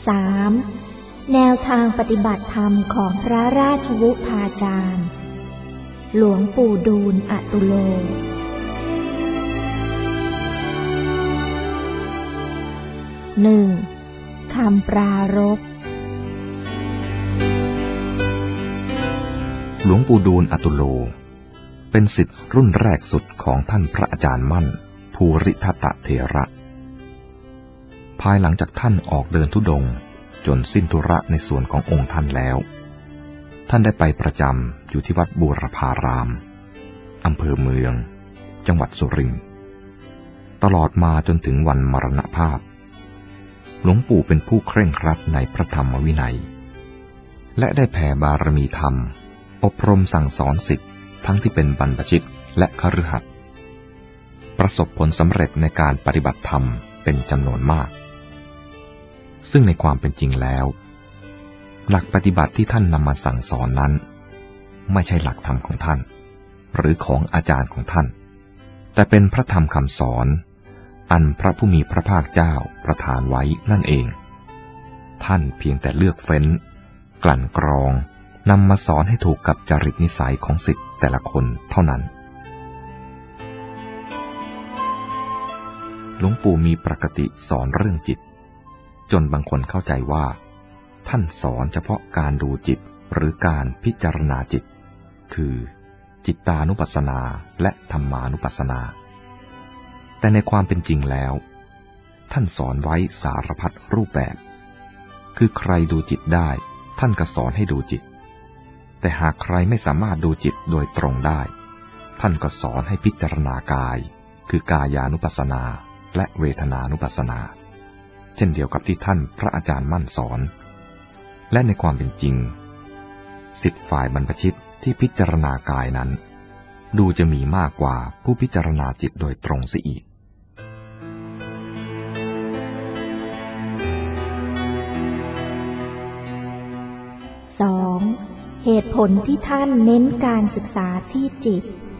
3. แนวทางปฏิบัติธรรมของพระราชวุฒาจารย์หลวงปู่ดูลย์อตุโล 1. คำปรารภหลวงปู่ดูลย์อตุโลเป็นศิษย์รุ่นแรกสุดของท่านพระอาจารย์มั่นภูริทัตเถระภายหลังจากท่านออกเดินธุดงค์จนสิ้นธุระในส่วนขององค์ท่านแล้วท่านได้ไปประจำอยู่ที่วัดบูรพารามอำเภอเมืองจังหวัดสุรินทร์ตลอดมาจนถึงวันมรณภาพหลวงปู่เป็นผู้เคร่งครัดในพระธรรมวินัยและได้แผ่บารมีธรรมอบรมสั่งสอนศิษย์ทั้งที่เป็นบรรพชิตและคฤหัสถ์ประสบผลสำเร็จในการปฏิบัติธรรมเป็นจำนวนมากซึ่งในความเป็นจริงแล้วหลักปฏิบัติที่ท่านนำมาสั่งสอนนั้นไม่ใช่หลักธรรมของท่านหรือของอาจารย์ของท่านแต่เป็นพระธรรมคำสอนอันพระผู้มีพระภาคเจ้าประทานไว้นั่นเองท่านเพียงแต่เลือกเฟ้นกลั่นกรองนำมาสอนให้ถูกกับจริตนิสัยของศิษย์แต่ละคนเท่านั้นหลวงปู่มีปกติสอนเรื่องจิตจนบางคนเข้าใจว่าท่านสอนเฉพาะการดูจิตหรือการพิจารณาจิตคือจิตตานุปัสสนาและธรรมานุปัสสนาแต่ในความเป็นจริงแล้วท่านสอนไว้สารพัดรูปแบบคือใครดูจิตได้ท่านก็สอนให้ดูจิตแต่หากใครไม่สามารถดูจิตโดยตรงได้ท่านก็สอนให้พิจารณากายคือกายานุปัสสนาและเวทนานุปัสสนาเช่นเดียวกับที่ท่านพระอาจารย์มั่นสอนและในความเป็นจริงศิษย์ฝ่ายบรรพชิตที่พิจารณากายนั้นดูจะมีมากกว่าผู้พิจารณาจิตโดยตรงเสียอีก 2. เหตุผลที่ท่านเน้นการศึกษาที่จิต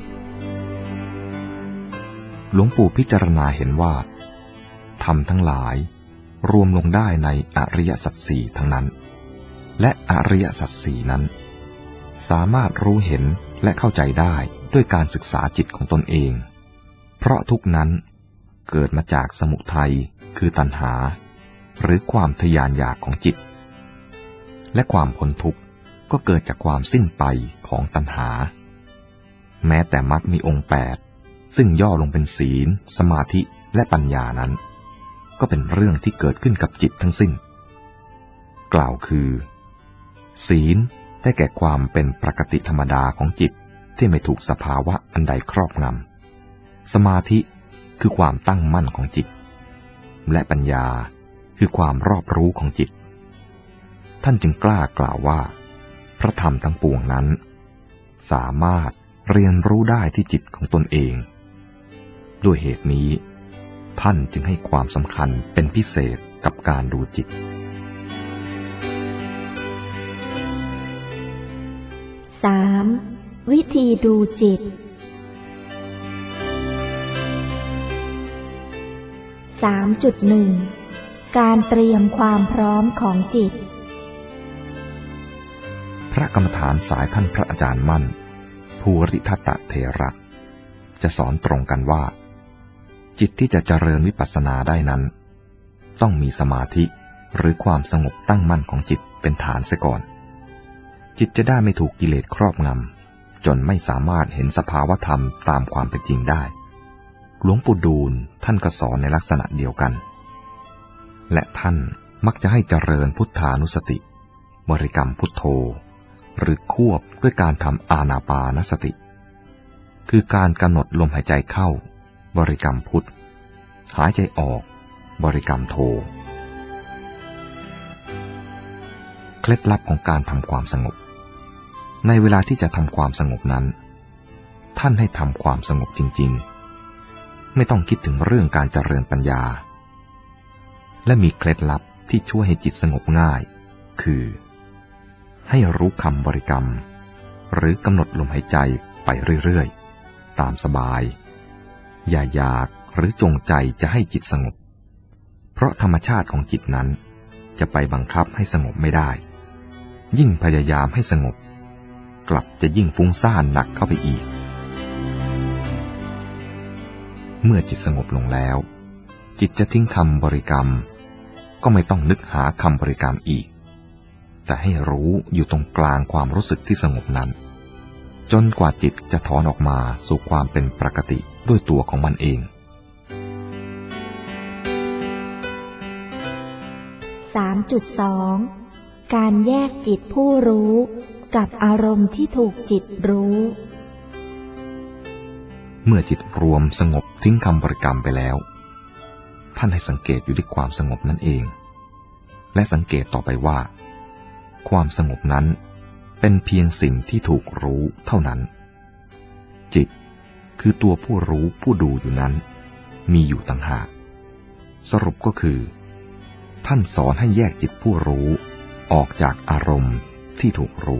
หลวงปู่พิจารณาเห็นว่าธรรมทั้งหลายรวมลงได้ในอริยสัจสี่ทั้งนั้นและอริยสัจสี่นั้นสามารถรู้เห็นและเข้าใจได้ด้วยการศึกษาจิตของตนเองเพราะทุกนั้นเกิดมาจากสมุทัยคือตัณหาหรือความทยานอยากของจิตและความพ้นทุกข์ก็เกิดจากความสิ้นไปของตัณหาแม้แต่มรรคมีองค์8ซึ่งย่อลงเป็นศีลสมาธิและปัญญานั้นก็เป็นเรื่องที่เกิดขึ้นกับจิตทั้งสิ้นกล่าวคือศีลได้แก่ความเป็นปกติธรรมดาของจิตที่ไม่ถูกสภาวะอันใดครอบงำสมาธิคือความตั้งมั่นของจิตและปัญญาคือความรอบรู้ของจิตท่านจึงกล้ากล่าวว่าพระธรรมทั้งปวงนั้นสามารถเรียนรู้ได้ที่จิตของตนเองด้วยเหตุนี้ท่านจึงให้ความสำคัญเป็นพิเศษกับการดูจิต 3. วิธีดูจิต 3.1 การเตรียมความพร้อมของจิตพระกรรมฐานสายท่านพระอาจารย์มั่นภูริทัตเถระจะสอนตรงกันว่าจิตที่จะเจริญวิปัสสนาได้นั้นต้องมีสมาธิหรือความสงบตั้งมั่นของจิตเป็นฐานเสียก่อนจิตจะได้ไม่ถูกกิเลสครอบงำจนไม่สามารถเห็นสภาวธรรมตามความเป็นจริงได้หลวงปู่ดูลย์ท่านก็สอนในลักษณะเดียวกันและท่านมักจะให้เจริญพุทธานุสติบริกรรมพุทโธหรือควบด้วยการทำอานาปานสติคือการกำหนดลมหายใจเข้าบริกรรมพุทหายใจออกบริกรรมโธเคล็ดลับของการทำความสงบในเวลาที่จะทำความสงบนั้นท่านให้ทำความสงบจริงๆไม่ต้องคิดถึงเรื่องการเจริญปัญญาและมีเคล็ดลับที่ช่วยให้จิตสงบง่ายคือให้รู้คำบริกรรมหรือกำหนดลมหายใจไปเรื่อยๆตามสบายอย่าอยากหรือจงใจจะให้จิตสงบเพราะธรรมชาติของจิตนั้นจะไปบังคับให้สงบไม่ได้ยิ่งพยายามให้สงบกลับจะยิ่งฟุ้งซ่านหนักเข้าไปอีกเมื่อจิตสงบลงแล้วจิตจะทิ้งคำบริกรรมก็ไม่ต้องนึกหาคำบริกรรมอีกแต่ให้รู้อยู่ตรงกลางความรู้สึกที่สงบนั้นจนกว่าจิตจะถอนออกมาสู่ความเป็นปกติด้วยตัวของมันเอง 3.2 การแยกจิตผู้รู้กับอารมณ์ที่ถูกจิตรู้เมื่อจิตรวมสงบทิ้งคำบริกรรมไปแล้วท่านให้สังเกตอยู่ที่ความสงบนั่นเองและสังเกตต่อไปว่าความสงบนั้นเป็นเพียงสิ่งที่ถูกรู้เท่านั้นจิตคือตัวผู้รู้ผู้ดูอยู่นั้นมีอยู่ต่างหากสรุปก็คือท่านสอนให้แยกจิตผู้รู้ออกจากอารมณ์ที่ถูกรู้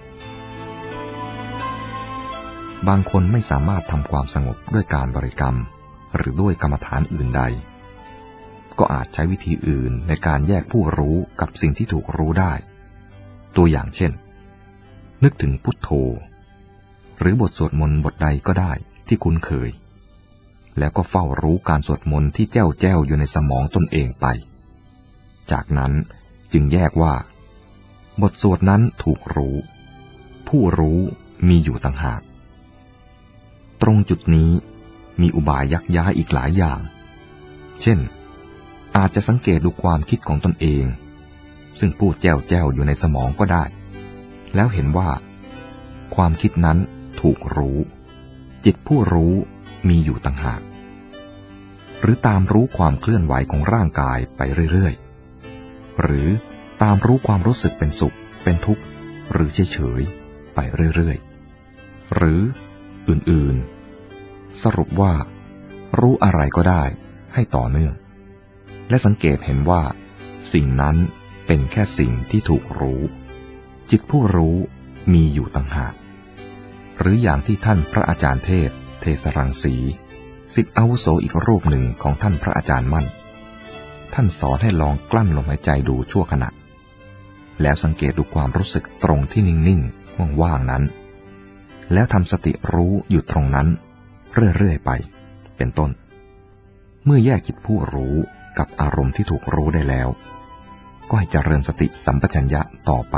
บางคนไม่สามารถทำความสงบด้วยการบริกรรมหรือด้วยกรรมฐานอื่นใดก็อาจใช้วิธีอื่นในการแยกผู้รู้กับสิ่งที่ถูกรู้ได้ตัวอย่างเช่นนึกถึงพุทโธหรือบทสวดมนต์บทใดก็ได้ที่คุ้นเคยแล้วก็เฝ้ารู้การสวดมนต์ที่แจ้วอยู่ในสมองตนเองไปจากนั้นจึงแยกว่าบทสวดนั้นถูกรู้ผู้รู้มีอยู่ต่างหากตรงจุดนี้มีอุบายยักย้ายอีกหลายอย่างเช่นอาจจะสังเกตดูความคิดของตนเองซึ่งพูดแจ้วอยู่ในสมองก็ได้แล้วเห็นว่าความคิดนั้นถูกรู้จิตผู้รู้มีอยู่ต่างหากหรือตามรู้ความเคลื่อนไหวของร่างกายไปเรื่อยๆหรือตามรู้ความรู้สึกเป็นสุขเป็นทุกข์หรือเฉยๆไปเรื่อยๆหรืออื่นๆสรุปว่ารู้อะไรก็ได้ให้ต่อเนื่องและสังเกตเห็นว่าสิ่งนั้นเป็นแค่สิ่งที่ถูกรู้จิตผู้รู้มีอยู่ต่างหากหรืออย่างที่ท่านพระอาจารย์เทศรังสีศิษย์อาวุโสอีกรูปหนึ่งของท่านพระอาจารย์มั่นท่านสอนให้ลองกลั้นลมหายใจดูชั่วขณะแล้วสังเกตดูความรู้สึกตรงที่นิ่งๆว่างๆนั้นแล้วทำสติรู้อยู่ตรงนั้นเรื่อยๆไปเป็นต้นเมื่อแยกจิตผู้รู้กับอารมณ์ที่ถูกรู้ได้แล้วก็ให้เจริญสติสัมปชัญญะต่อไป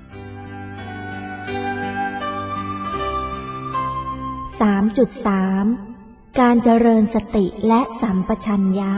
3.3 การเจริญสติและสัมปชัญญะ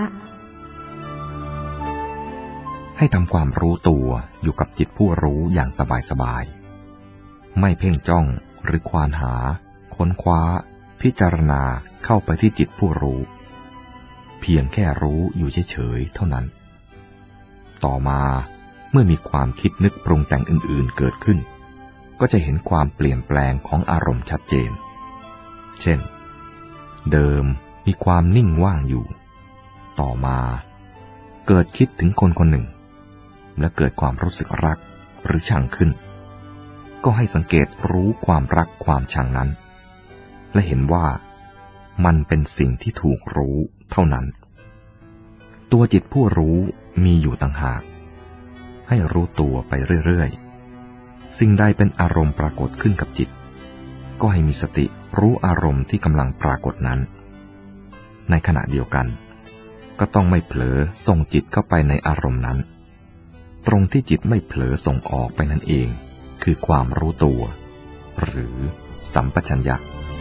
ให้ทำความรู้ตัวอยู่กับจิตผู้รู้อย่างสบายๆไม่เพ่งจ้องหรือควานหาค้นคว้าพิจารณาเข้าไปที่จิตผู้รู้เพียงแค่รู้อยู่เฉยๆเท่านั้นต่อมาเมื่อมีความคิดนึกปรุงแต่งอื่นๆเกิดขึ้นก็จะเห็นความเปลี่ยนแปลงของอารมณ์ชัดเจนเช่นเดิมมีความนิ่งว่างอยู่ต่อมาเกิดคิดถึงคนคนหนึ่งและเกิดความรู้สึกรักหรือชังขึ้นก็ให้สังเกตรู้ความรักความชังนั้นและเห็นว่ามันเป็นสิ่งที่ถูกรู้เท่านั้นตัวจิตผู้รู้มีอยู่ต่างหากให้รู้ตัวไปเรื่อยๆสิ่งใดเป็นอารมณ์ปรากฏขึ้นกับจิตก็ให้มีสติรู้อารมณ์ที่กำลังปรากฏนั้นในขณะเดียวกันก็ต้องไม่เผลอส่งจิตเข้าไปในอารมณ์นั้นตรงที่จิตไม่เผลอส่งออกไปนั่นเองคือความรู้ตัวหรือสัมปชัญญะ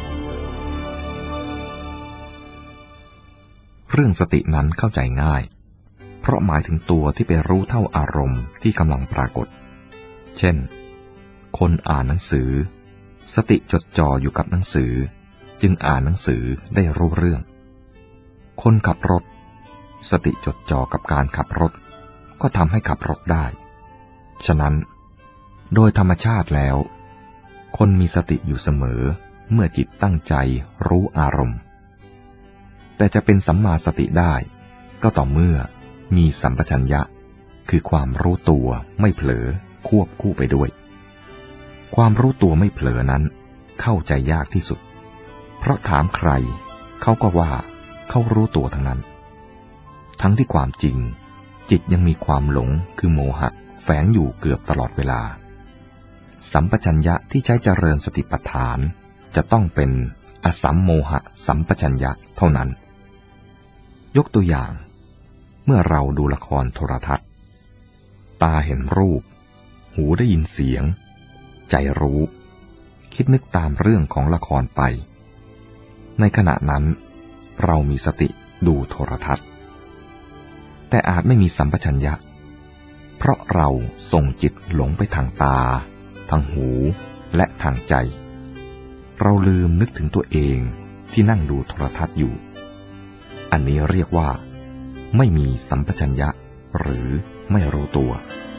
เรื่องสตินั้นเข้าใจง่ายเพราะหมายถึงตัวที่ไปรู้เท่าอารมณ์ที่กำลังปรากฏเช่นคนอ่านหนังสือสติจดจ่ออยู่กับหนังสือจึงอ่านหนังสือได้รู้เรื่องคนขับรถสติจดจ่อกับการขับรถก็ทำให้ขับรถได้ฉะนั้นโดยธรรมชาติแล้วคนมีสติอยู่เสมอเมื่อจิตตั้งใจรู้อารมณ์แต่จะเป็นสัมมาสติได้ก็ต่อเมื่อมีสัมปชัญญะคือความรู้ตัวไม่เผลอควบคู่ไปด้วยความรู้ตัวไม่เผลอนั้นเข้าใจยากที่สุดเพราะถามใครเขาก็ว่าเขารู้ตัวทั้งนั้นทั้งที่ความจริงจิตยังมีความหลงคือโมหะแฝงอยู่เกือบตลอดเวลาสัมปชัญญะที่ใช้เจริญสติปัฏฐานจะต้องเป็นอสัมโมหะสัมปชัญญะเท่านั้นยกตัวอย่างเมื่อเราดูละครโทรทัศน์ตาเห็นรูปหูได้ยินเสียงใจรู้คิดนึกตามเรื่องของละครไปในขณะนั้นเรามีสติดูโทรทัศน์แต่อาจไม่มีสัมปชัญญะเพราะเราส่งจิตหลงไปทางตาทางหูและทางใจเราลืมนึกถึงตัวเองที่นั่งดูโทรทัศน์อยู่อันนี้เรียกว่าไม่มีสัมปชัญญะหรือไม่รู้ตัว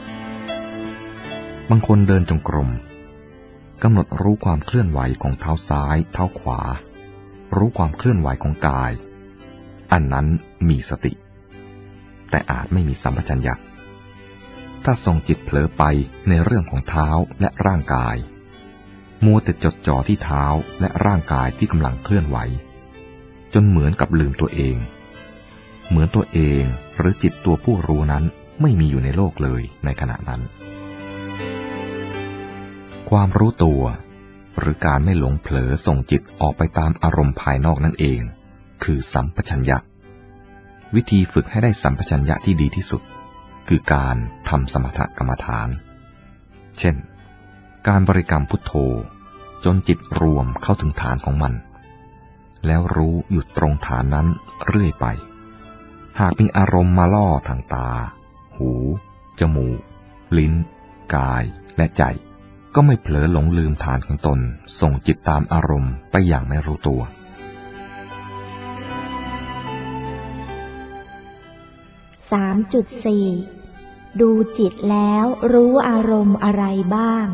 บางคนเดินจงกรมกำหนดรู้ความเคลื่อนไหวของเท้าซ้ายเท้าขวารู้ความเคลื่อนไหวของกายอันนั้นมีสติแต่อาจไม่มีสัมปชัญญะถ้าส่งจิตเผลอไปในเรื่องของเท้าและร่างกายมัวแต่จดจ่อที่เท้าและร่างกายที่กำลังเคลื่อนไหวจนเหมือนกับลืมตัวเองเหมือนตัวเองหรือจิตตัวผู้รู้นั้นไม่มีอยู่ในโลกเลยในขณะนั้นความรู้ตัวหรือการไม่หลงเผลอส่งจิตออกไปตามอารมณ์ภายนอกนั่นเองคือสัมปชัญญะวิธีฝึกให้ได้สัมปชัญญะที่ดีที่สุดคือการทำสมถกรรมฐานเช่นการบริกรรมพุทโธจนจิตรวมเข้าถึงฐานของมันแล้วรู้อยู่ตรงฐานนั้นเรื่อยไปหากมีอารมณ์มาล่อทางตาหูจมูกลิ้นกายและใจก็ไม่เผลอหลงลืมฐานของตนส่งจิตตามอารมณ์ไปอย่างไม่รู้ตัว 3.4 ดูจิตแล้วรู้อารมณ์อะไรบ้าง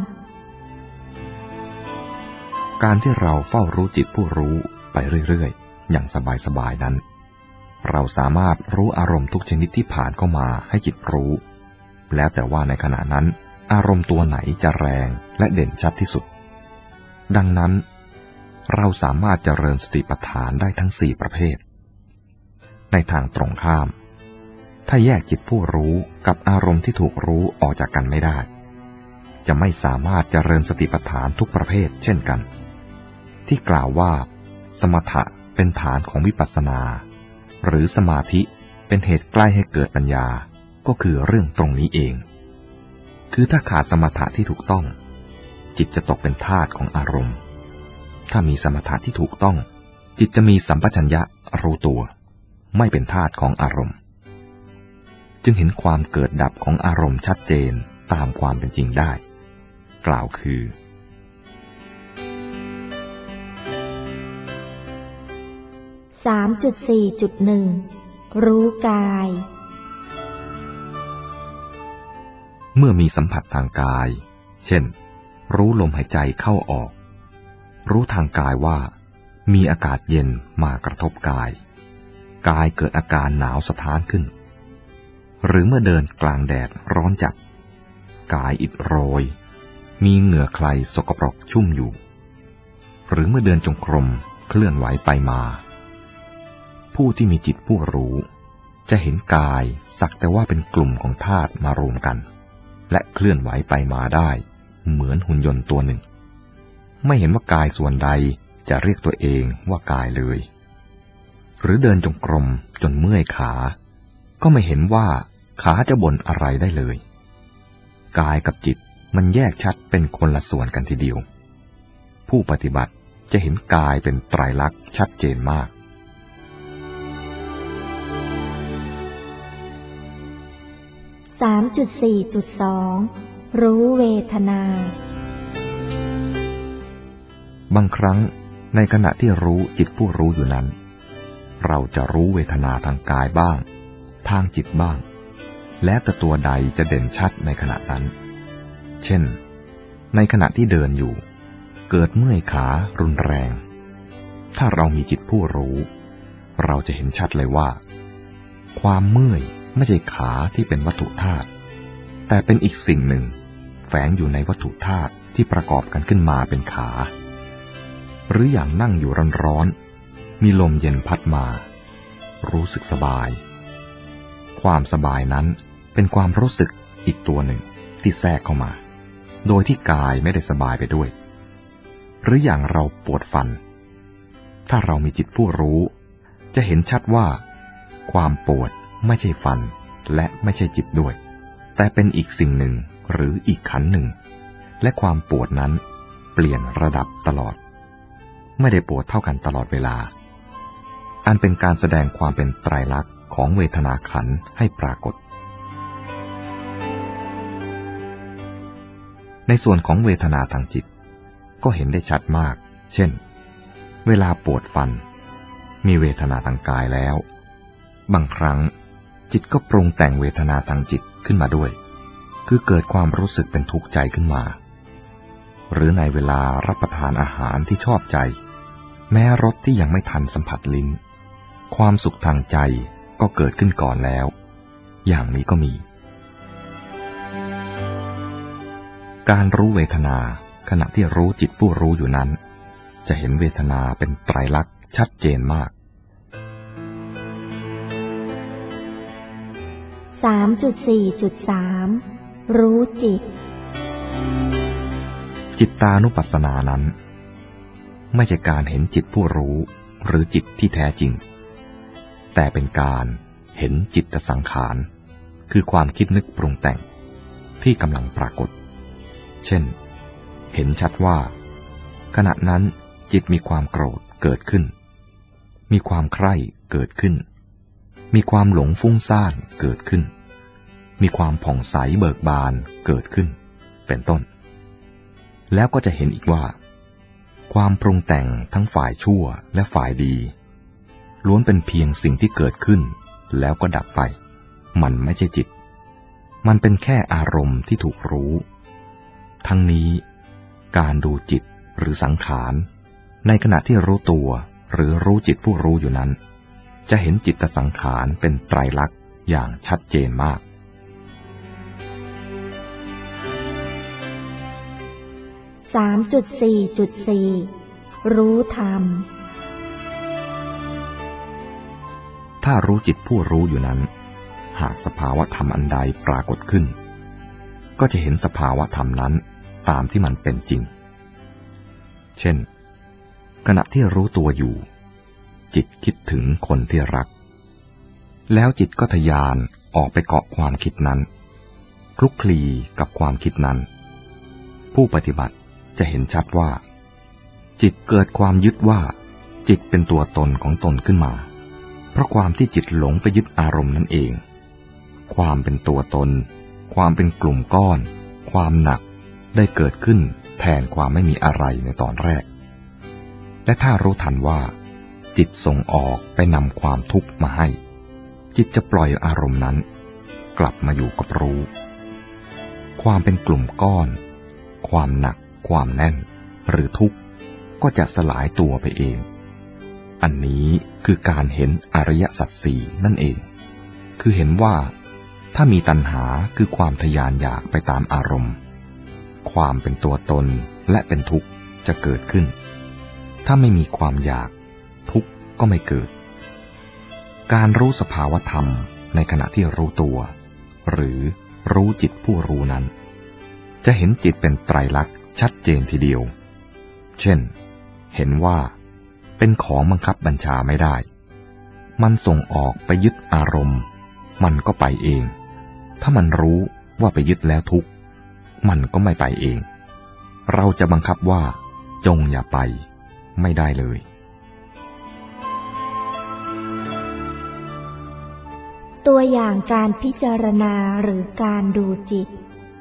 การที่เราเฝ้ารู้จิตผู้รู้ไปเรื่อยๆอย่างสบายๆนั้นเราสามารถรู้อารมณ์ทุกชนิดที่ผ่านเข้ามาให้จิตรู้แล้วแต่ว่าในขณะนั้นอารมณ์ตัวไหนจะแรงและเด่นชัดที่สุดดังนั้นเราสามารถเจริญสติปัฏฐานได้ทั้ง4ประเภทในทางตรงข้ามถ้าแยกจิตผู้รู้กับอารมณ์ที่ถูกรู้ออกจากกันไม่ได้จะไม่สามารถเจริญสติปัฏฐานทุกประเภทเช่นกันที่กล่าวว่าสมถะเป็นฐานของวิปัสสนาหรือสมาธิเป็นเหตุใกล้ให้เกิดปัญญาก็คือเรื่องตรงนี้เองคือถ้าขาดสมถะที่ถูกต้องจิตจะตกเป็นทาสของอารมณ์ถ้ามีสมถะที่ถูกต้องจิตจะมีสัมปชัญญะรู้ตัวไม่เป็นทาสของอารมณ์จึงเห็นความเกิดดับของอารมณ์ชัดเจนตามความเป็นจริงได้กล่าวคือ 3.4.1 รู้กายเมื่อมีสัมผัสทางกายเช่นรู้ลมหายใจเข้าออกรู้ทางกายว่ามีอากาศเย็นมากระทบกายกายเกิดอาการหนาวสะท้านขึ้นหรือเมื่อเดินกลางแดดร้อนจัดกายอิดโรยมีเหงื่อใครสกปรกชุ่มอยู่หรือเมื่อเดินจงกรมเคลื่อนไหวไปมาผู้ที่มีจิตผู้รู้จะเห็นกายสักแต่ว่าเป็นกลุ่มของธาตุมารวมกันและเคลื่อนไหวไปมาได้เหมือนหุ่นยนต์ตัวหนึ่งไม่เห็นว่ากายส่วนใดจะเรียกตัวเองว่ากายเลยหรือเดินจงกรมจนเมื่อยขาก็ไม่เห็นว่าขาจะบ่นอะไรได้เลยกายกับจิตมันแยกชัดเป็นคนละส่วนกันทีเดียวผู้ปฏิบัติจะเห็นกายเป็นไตรลักษณ์ชัดเจนมาก 3.4.2 รู้เวทนาบางครั้งในขณะที่รู้จิตผู้รู้อยู่นั้นเราจะรู้เวทนาทางกายบ้างทางจิตบ้างและแต่ตัวใดจะเด่นชัดในขณะนั้นเช่นในขณะที่เดินอยู่เกิดเมื่อยขารุนแรงถ้าเรามีจิตผู้รู้เราจะเห็นชัดเลยว่าความเมื่อยไม่ใช่ขาที่เป็นวัตถุธาตุแต่เป็นอีกสิ่งหนึ่งแฝงอยู่ในวัตถุธาตุที่ประกอบกันขึ้นมาเป็นขาหรืออย่างนั่งอยู่ร้อนๆมีลมเย็นพัดมารู้สึกสบายคความสบายนั้นเป็นความรู้สึกอีกตัวหนึ่งที่แทรกเข้ามาโดยที่กายไม่ได้สบายไปด้วยหรืออย่างเราปวดฟันถ้าเรามีจิตผู้รู้จะเห็นชัดว่าความปวดไม่ใช่ฟันและไม่ใช่จิตด้วยแต่เป็นอีกสิ่งหนึ่งหรืออีกขันธ์หนึ่งและความปวดนั้นเปลี่ยนระดับตลอดไม่ได้ปวดเท่ากันตลอดเวลาอันเป็นการแสดงความเป็นไตรลักษณ์ของเวทนาขันธ์ให้ปรากฏในส่วนของเวทนาทางจิตก็เห็นได้ชัดมากเช่นเวลาปวดฟันมีเวทนาทางกายแล้วบางครั้งจิตก็ปรุงแต่งเวทนาทางจิตขึ้นมาด้วยคือเกิดความรู้สึกเป็นทุกข์ใจขึ้นมาหรือในเวลารับประทานอาหารที่ชอบใจแม้รสที่ยังไม่ทันสัมผัสลิ้นความสุขทางใจก็เกิดขึ้นก่อนแล้วอย่างนี้ก็มีการรู้เวทนาขณะที่รู้จิตผู้รู้อยู่นั้นจะเห็นเวทนาเป็นไตรลักษณ์ชัดเจนมาก 3.4.3 รู้จิตจิตตานุปัสสนานั้นไม่ใช่การเห็นจิตผู้รู้หรือจิตที่แท้จริงแต่เป็นการเห็นจิตสังขารคือความคิดนึกปรุงแต่งที่กำลังปรากฏเช่นเห็นชัดว่าขณะนั้นจิตมีความโกรธเกิดขึ้นมีความใคร่เกิดขึ้นมีความหลงฟุ้งซ่านเกิดขึ้นมีความผ่องใสเบิกบานเกิดขึ้นเป็นต้นแล้วก็จะเห็นอีกว่าความปรุงแต่งทั้งฝ่ายชั่วและฝ่ายดีล้วนเป็นเพียงสิ่งที่เกิดขึ้นแล้วก็ดับไปมันไม่ใช่จิตมันเป็นแค่อารมณ์ที่ถูกรู้ทั้งนี้การดูจิตหรือสังขารในขณะที่รู้ตัวหรือรู้จิตผู้รู้อยู่นั้นจะเห็นจิตสังขารเป็นไตรลักษณ์อย่างชัดเจนมาก 3.4.4 รู้ธรรมถ้ารู้จิตผู้รู้อยู่นั้นหากสภาวะธรรมอันใดปรากฏขึ้นก็จะเห็นสภาวะธรรมนั้นตามที่มันเป็นจริงเช่นขณะที่รู้ตัวอยู่จิตคิดถึงคนที่รักแล้วจิตก็ทะยานออกไปเกาะความคิดนั้นคลุกคลีกับความคิดนั้นผู้ปฏิบัติจะเห็นชัดว่าจิตเกิดความยึดว่าจิตเป็นตัวตนของตนขึ้นมาเพราะความที่จิตหลงไปยึดอารมณ์นั่นเองความเป็นตัวตนความเป็นกลุ่มก้อนความหนักได้เกิดขึ้นแทนความไม่มีอะไรในตอนแรกและถ้ารู้ทันว่าจิตส่งออกไปนำความทุกข์มาให้จิตจะปล่อยอารมณ์นั้นกลับมาอยู่กับรู้ความเป็นกลุ่มก้อนความหนักความแน่นหรือทุกข์ก็จะสลายตัวไปเองอันนี้คือการเห็นอริยสัจสี่นั่นเองคือเห็นว่าถ้ามีตัณหาคือความทะยานอยากไปตามอารมณ์ความเป็นตัวตนและเป็นทุกข์จะเกิดขึ้นถ้าไม่มีความอยากทุกข์ก็ไม่เกิดการรู้สภาวธรรมในขณะที่รู้ตัวหรือรู้จิตผู้รู้นั้นจะเห็นจิตเป็นไตรลักษณ์ชัดเจนทีเดียวเช่นเห็นว่าเป็นของบังคับบัญชาไม่ได้มันส่งออกไปยึดอารมณ์มันก็ไปเองถ้ามันรู้ว่าไปยึดแล้วทุกข์มันก็ไม่ไปเองเราจะบังคับว่าจงอย่าไปไม่ได้เลยตัวอย่างการพิจารณาหรือการดูจิต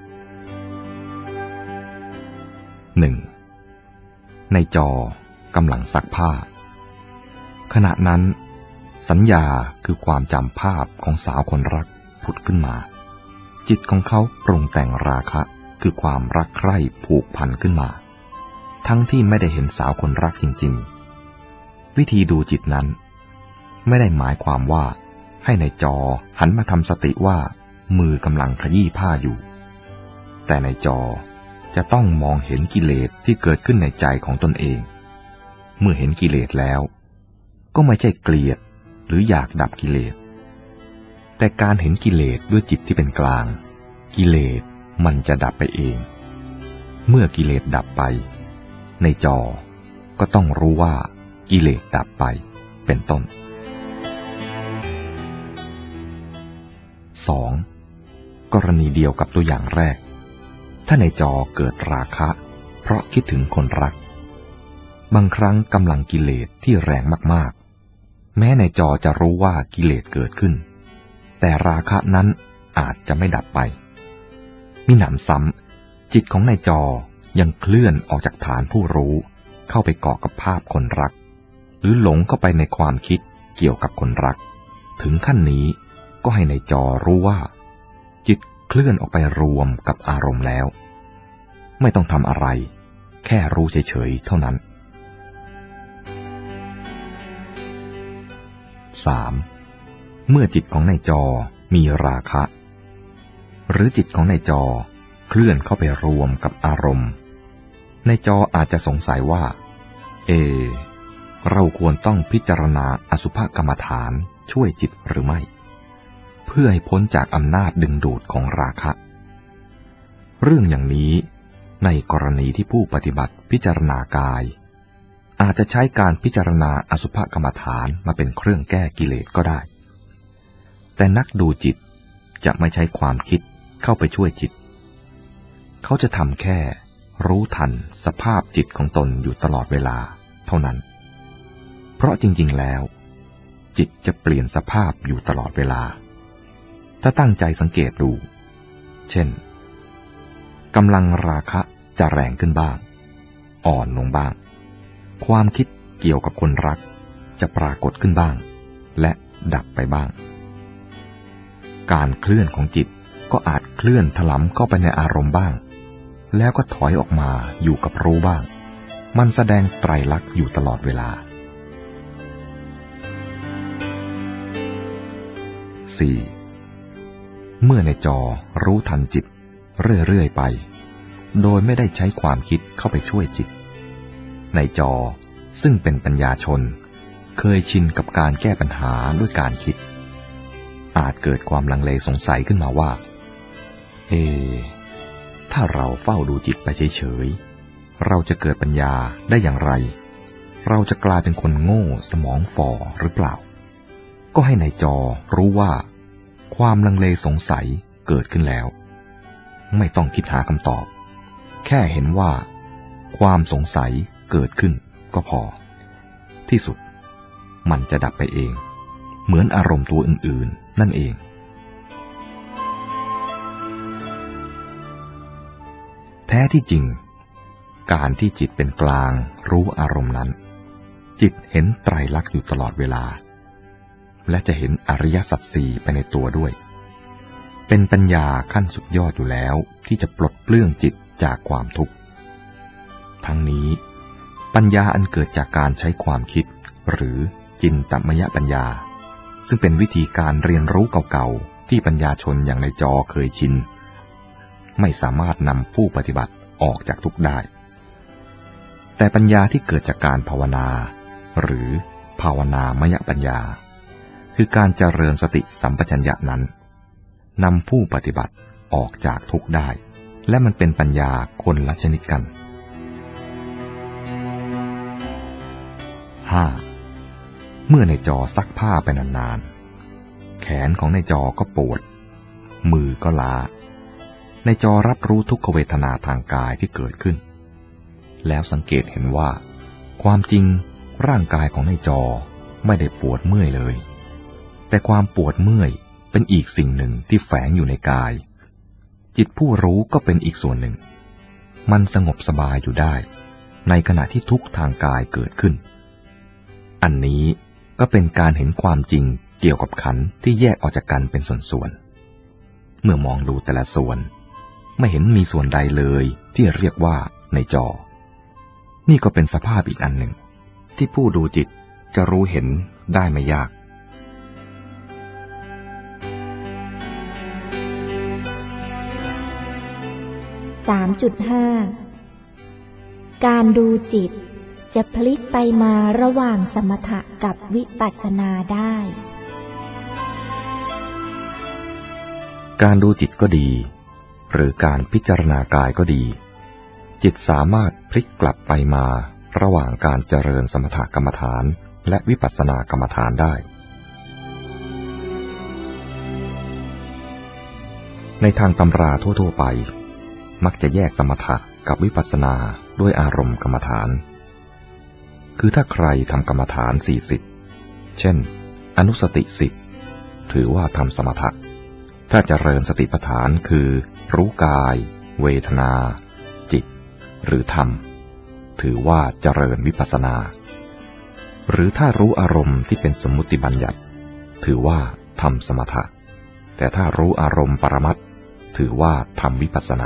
1. ในจอกำลังซักผ้าขณะนั้นสัญญาคือความจำภาพของสาวคนรักผุดขึ้นมาจิตของเขาปรุงแต่งราคะคือความรักใคร่ผูกพันขึ้นมาทั้งที่ไม่ได้เห็นสาวคนรักจริงๆวิธีดูจิตนั้นไม่ได้หมายความว่าให้ในจอหันมาทำสติว่ามือกำลังขยี้ผ้าอยู่แต่ในจอจะต้องมองเห็นกิเลสที่เกิดขึ้นในใจของตนเองเมื่อเห็นกิเลสแล้วก็ไม่ใช่เกลียดหรืออยากดับกิเลสแแต่การเห็นกิเลสด้วยจิตที่เป็นกลางกิเลสมันจะดับไปเองเมื่อกิเลสดับไปในจอก็ต้องรู้ว่ากิเลสดับไปเป็นต้น 2. กรณีเดียวกับตัวอย่างแรกถ้าในจอเกิดราคะเพราะคิดถึงคนรักบางครั้งกำลังกิเลสที่แรงมากๆแม้ในจอจะรู้ว่ากิเลสเกิดขึ้นแต่ราคะนั้นอาจจะไม่ดับไปมิหนำซ้ำจิตของในจอยังเคลื่อนออกจากฐานผู้รู้เข้าไปเกาะกับภาพคนรักหรือหลงเข้าไปในความคิดเกี่ยวกับคนรักถึงขั้นนี้ก็ให้ในจอรู้ว่าจิตเคลื่อนออกไปรวมกับอารมณ์แล้วไม่ต้องทำอะไรแค่รู้เฉยๆเท่านั้น 3. เมื่อจิตของในจอมีราคะหรือจิตของในจอเคลื่อนเข้าไปรวมกับอารมณ์ในจออาจจะสงสัยว่าเราควรต้องพิจารณาอสุภกรรมฐานช่วยจิตหรือไม่เพื่อให้พ้นจากอำนาจดึงดูดของราคะเรื่องอย่างนี้ในกรณีที่ผู้ปฏิบัติพิจารณากายอาจจะใช้การพิจารณาอสุภกรรมฐานมาเป็นเครื่องแก้กิเลสก็ได้แต่นักดูจิตจะไม่ใช้ความคิดเข้าไปช่วยจิตเขาจะทำแค่รู้ทันสภาพจิตของตนอยู่ตลอดเวลาเท่านั้นเพราะจริงๆแล้วจิตจะเปลี่ยนสภาพอยู่ตลอดเวลาถ้าตั้งใจสังเกตดูเช่นกำลังราคะจะแรงขึ้นบ้างอ่อนลงบ้างความคิดเกี่ยวกับคนรักจะปรากฏขึ้นบ้างและดับไปบ้างการเคลื่อนของจิตก็อาจเคลื่อนถลำเข้าไปในอารมณ์บ้างแล้วก็ถอยออกมาอยู่กับรู้บ้างมันแสดงไตรลักษณ์อยู่ตลอดเวลา 4. เมื่อในจอรู้ทันจิตเรื่อยๆไปโดยไม่ได้ใช้ความคิดเข้าไปช่วยจิตในจอซึ่งเป็นปัญญาชนเคยชินกับการแก้ปัญหาด้วยการคิดอาจเกิดความลังเลสงสัยขึ้นมาว่าถ้าเราเฝ้าดูจิตไปเฉยๆเราจะเกิดปัญญาได้อย่างไรเราจะกลายเป็นคนโง่สมองฝ่อหรือเปล่าก็ให้ในจอรู้ว่าความลังเลสงสัยเกิดขึ้นแล้วไม่ต้องคิดหาคำตอบแค่เห็นว่าความสงสัยเกิดขึ้นก็พอที่สุดมันจะดับไปเองเหมือนอารมณ์ตัวอื่นๆนั่นเองแท้ที่จริงการที่จิตเป็นกลางรู้อารมณ์นั้นจิตเห็นไตรลักษณ์อยู่ตลอดเวลาและจะเห็นอริยสัจสี่ไปในตัวด้วยเป็นปัญญาขั้นสุดยอดอยู่แล้วที่จะปลดเปลื้องจิตจากความทุกข์ทั้งนี้ปัญญาอันเกิดจากการใช้ความคิดหรือจินตมยปัญญาซึ่งเป็นวิธีการเรียนรู้เก่าๆที่ปัญญาชนอย่างในจอเคยชินไม่สามารถนำผู้ปฏิบัติออกจากทุกข์ได้แต่ปัญญาที่เกิดจากการภาวนาหรือภาวนามยปัญญาคือการเจริญสติสัมปชัญญะนั้นนำผู้ปฏิบัติออกจากทุกข์ได้และมันเป็นปัญญาคนละชนิดกัน 5. เมื่อในจอซักผ้าไปนานๆแขนของในจอก็ปวดมือก็ล้าในจอรับรู้ทุกขเวทนาทางกายที่เกิดขึ้นแล้วสังเกตเห็นว่าความจริงร่างกายของในจอไม่ได้ปวดเมื่อยเลยแต่ความปวดเมื่อยเป็นอีกสิ่งหนึ่งที่แฝงอยู่ในกายจิตผู้รู้ก็เป็นอีกส่วนหนึ่งมันสงบสบายอยู่ได้ในขณะที่ทุกข์ทางกายเกิดขึ้นอันนี้ก็เป็นการเห็นความจริงเกี่ยวกับขันธ์ที่แยกออกจากกันเป็นส่วนๆเมื่อมองดูแต่ละส่วนไม่เห็นมีส่วนใดเลยที่เรียกว่าในจอนี่ก็เป็นสภาพอีกอันหนึ่งที่ผู้ดูจิตจะรู้เห็นได้ไม่ยาก 3.5 การดูจิตจะพลิกไปมาระหว่างสมถะกับวิปัสสนาได้การดูจิตก็ดีหรือการพิจารณากายก็ดีจิตสามารถพลิกกลับไปมาระหว่างการเจริญสมถกรรมฐานและวิปัสสนากรรมฐานได้ในทางตำราทั่วๆไปมักจะแยกสมถะกับวิปัสสนาด้วยอารมณ์กรรมฐานคือถ้าใครทำกรรมฐาน40เช่นอนุสติ10ถือว่าทำสมถะถ้าเจริญสติปัฏฐานคือรู้กายเวทนาจิตหรือธรรมถือว่าเจริญวิปัสสนาหรือถ้ารู้อารมณ์ที่เป็นสมมุติบัญญัติถือว่าทำสมถะแต่ถ้ารู้อารมณ์ปรมัตถ์ถือว่าทำวิปัสสนา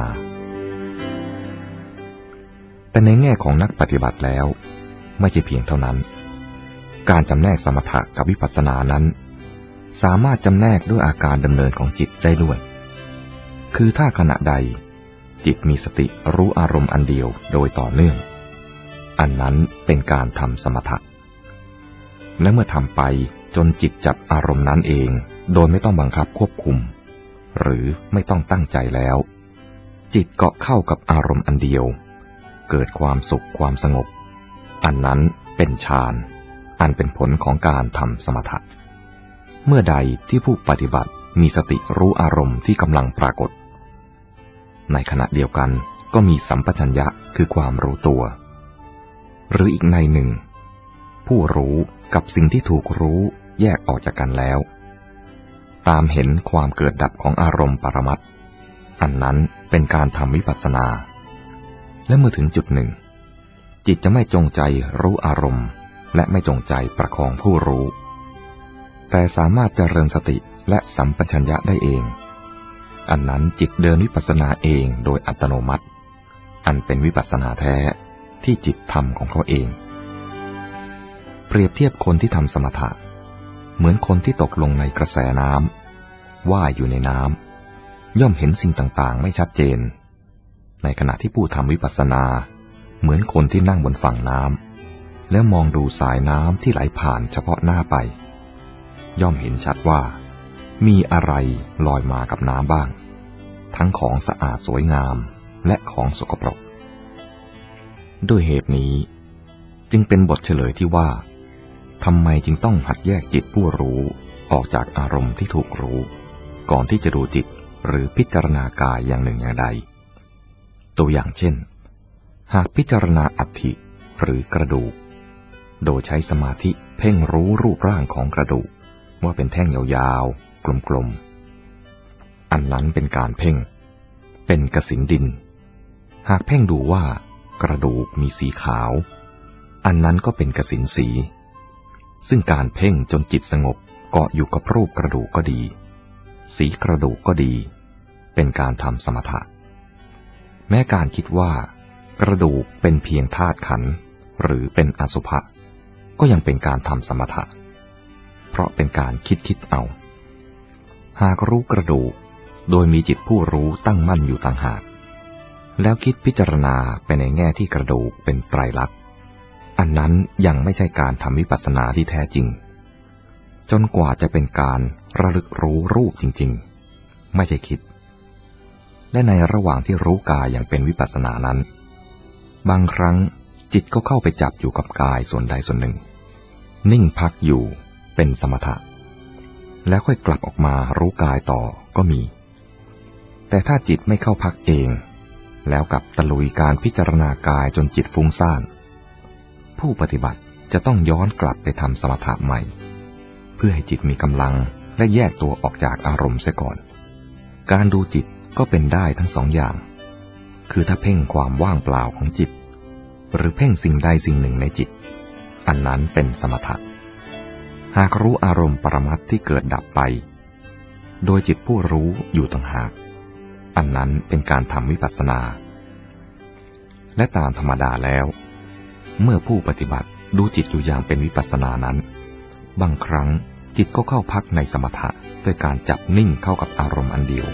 แต่ในแง่ของนักปฏิบัติแล้วไม่ใช่เพียงเท่านั้นการจำแนกสมถะกับวิปัสสนานั้นสามารถจำแนกด้วยอาการดำเนินของจิตได้ด้วยคือถ้าขณะใดจิตมีสติรู้อารมณ์อันเดียวโดยต่อเนื่องอันนั้นเป็นการทำสมถะและเมื่อทำไปจนจิตจับอารมณ์นั้นเองโดยไม่ต้องบังคับควบคุมหรือไม่ต้องตั้งใจแล้วจิตเกาะเข้ากับอารมณ์อันเดียวเกิดความสุขความสงบอันนั้นเป็นฌานอันเป็นผลของการทำสมถะเมื่อใดที่ผู้ปฏิบัติมีสติรู้อารมณ์ที่กำลังปรากฏในขณะเดียวกันก็มีสัมปชัญญะคือความรู้ตัวหรืออีกในหนึ่งผู้รู้กับสิ่งที่ถูกรู้แยกออกจากกันแล้วตามเห็นความเกิดดับของอารมณ์ปรมัตถ์อันนั้นเป็นการทำวิปัสสนาและเมื่อถึงจุดหนึ่งจิตจะไม่จงใจรู้อารมณ์และไม่จงใจประคองผู้รู้แต่สามารถเจริญสติและสัมปชัญญะได้เองอันนั้นจิตเดินวิปัสสนาเองโดยอัตโนมัติอันเป็นวิปัสสนาแท้ที่จิตทำของเขาเองเปรียบเทียบคนที่ทำสมถะเหมือนคนที่ตกลงในกระแสน้ำว่ายอยู่ในน้ำย่อมเห็นสิ่งต่างๆไม่ชัดเจนในขณะที่ผู้ทำวิปัสสนาเหมือนคนที่นั่งบนฝั่งน้ำแล้วมองดูสายน้ำที่ไหลผ่านเฉพาะหน้าไปย่อมเห็นชัดว่ามีอะไรลอยมากับน้ำบ้างทั้งของสะอาดสวยงามและของสกปรกด้วยเหตุนี้จึงเป็นบทเฉลยที่ว่าทำไมจึงต้องหัดแยกจิตผู้รู้ออกจากอารมณ์ที่ถูกรู้ก่อนที่จะดูจิตหรือพิจารณากายอย่างหนึ่งอย่างใดตัวอย่างเช่นหากพิจารณาอัฐิหรือกระดูกโดยใช้สมาธิเพ่งรู้รูปร่างของกระดูกว่าเป็นแท่งยาวๆกลมๆอันนั้นเป็นการเพ่งเป็นกสิณดินหากเพ่งดูว่ากระดูกมีสีขาวอันนั้นก็เป็นกสิณสีซึ่งการเพ่งจนจิตสงบเกาะอยู่กับรูปกระดูกก็ดีสีกระดูกก็ดีเป็นการทำสมถะแม้การคิดว่ากระดูกเป็นเพียงธาตุขันธ์หรือเป็นอสุภะก็ยังเป็นการทำสมถะเพราะเป็นการคิดเอาหากรู้กระดูกโดยมีจิตผู้รู้ตั้งมั่นอยู่ต่างหากแล้วคิดพิจารณาไปในแง่ที่กระดูกเป็นไตรลักษณ์อันนั้นยังไม่ใช่การทำวิปัสสนาที่แท้จริงจนกว่าจะเป็นการระลึกรู้รูปจริงๆไม่ใช่คิดและในระหว่างที่รู้กายอย่างเป็นวิปัสสนานั้นบางครั้งจิตก็เข้าไปจับอยู่กับกายส่วนใดส่วนหนึ่งนิ่งพักอยู่เป็นสมถะแล้วค่อยกลับออกมารู้กายต่อก็มีแต่ถ้าจิตไม่เข้าพักเองแล้วกับตะลุยการพิจารณากายจนจิตฟุ้งซ่านผู้ปฏิบัติจะต้องย้อนกลับไปทำสมถะใหม่เพื่อให้จิตมีกำลังและแยกตัวออกจากอารมณ์เสียก่อนการดูจิตก็เป็นได้ทั้งสองอย่างคือถ้าเพ่งความว่างเปล่าของจิตหรือเพ่งสิ่งใดสิ่งหนึ่งในจิตอันนั้นเป็นสมถะหากรู้อารมณ์ปรมัตถ์ที่เกิดดับไปโดยจิตผู้รู้อยู่ต่างหากอันนั้นเป็นการทำวิปัสสนาและตามธรรมดาแล้วเมื่อผู้ปฏิบัติดูจิตอยู่อย่างเป็นวิปัสสนานั้นบางครั้งจิตก็เข้าพักในสมถะด้วยการจับนิ่งเข้ากับอารมณ์อันเดียว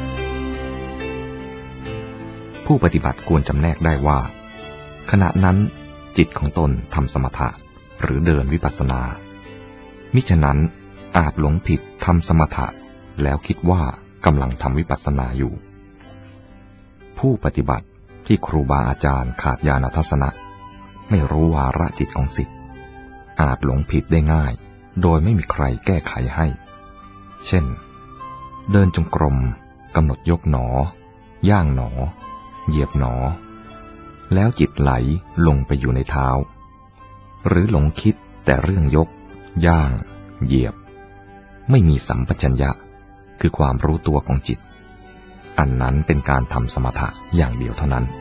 ผู้ปฏิบัติควรจำแนกได้ว่าขณะนั้นจิตของตนทำสมถะหรือเดินวิปัสสนามิฉะนั้นอาจหลงผิดทำสมถะแล้วคิดว่ากำลังทำวิปัสสนาอยู่ผู้ปฏิบัติที่ครูบาอาจารย์ขาดญาณทัศนะไม่รู้วาระจิตของศิษย์อาจหลงผิดได้ง่ายโดยไม่มีใครแก้ไขให้เช่นเดินจงกรมกำหนดยกหนอย่างหนอเหยียบหนอแล้วจิตไหลลงไปอยู่ในเท้าหรือหลงคิดแต่เรื่องยกย่างเหยียบไม่มีสัมปชัญญะคือความรู้ตัวของจิตอันนั้นเป็นการทำสมถะอย่างเดียวเท่านั้น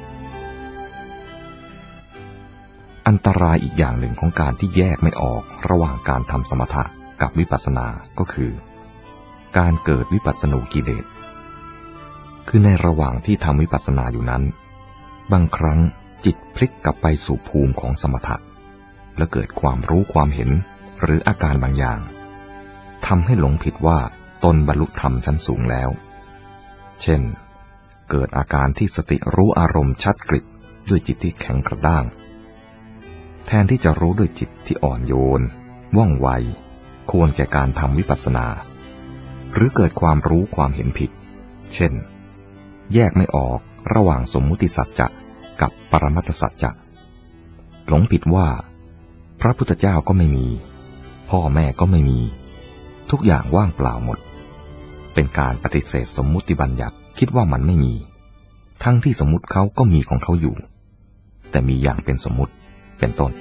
อันตรายอีกอย่างหนึ่งของการที่แยกไม่ออกระหว่างการทำสมถะกับวิปัสสนาก็คือการเกิดวิปัสสนูกิเลสคือในระหว่างที่ทำวิปัสสนาอยู่นั้นบางครั้งจิตพลิกกลับไปสู่ภูมิของสมถะและเกิดความรู้ความเห็นหรืออาการบางอย่างทำให้หลงผิดว่าตนบรรลุธรรมชั้นสูงแล้วเช่นเกิดอาการที่สติรู้อารมณ์ชัดกริบด้วยจิตที่แข็งกระด้างแทนที่จะรู้ด้วยจิตที่อ่อนโยนว่องไวควรแก่การทำวิปัสสนาหรือเกิดความรู้ความเห็นผิดเช่นแยกไม่ออกระหว่างสมมุติสัจจะกับปรมัตถสัจจะหลงผิดว่าพระพุทธเจ้าก็ไม่มีพ่อแม่ก็ไม่มีทุกอย่างว่างเปล่าหมดเป็นการปฏิเสธสมมุติบัญญัติคิดว่ามันไม่มีทั้งที่สมมุติเขาก็มีของเขาอยู่แต่มีอย่างเป็นสมมุติเป็นต้น